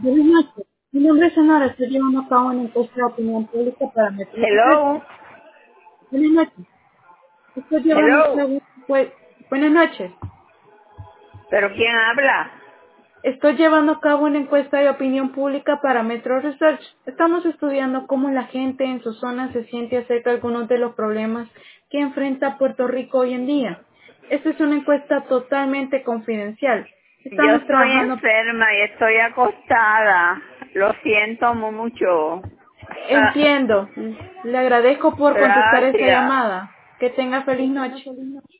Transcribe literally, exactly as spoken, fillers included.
Buenas noches. Mi nombre es Sonora. Estoy llevando a cabo una encuesta de opinión pública para Metro Research. Hello, Buenas noches. Estoy llevando a hello. cabo pues, Buenas noches. ¿Pero quién habla? Estoy llevando a cabo una encuesta de opinión pública para Metro Research. Estamos estudiando cómo la gente en su zona se siente acerca de algunos de los problemas que enfrenta Puerto Rico hoy en día. Esta es una encuesta totalmente confidencial. Yo Estamos estoy trabajando. enferma y estoy acostada. Lo siento mu- mucho. Ah, Entiendo. Le agradezco por contestar esta gracias. llamada. Que tenga feliz noche.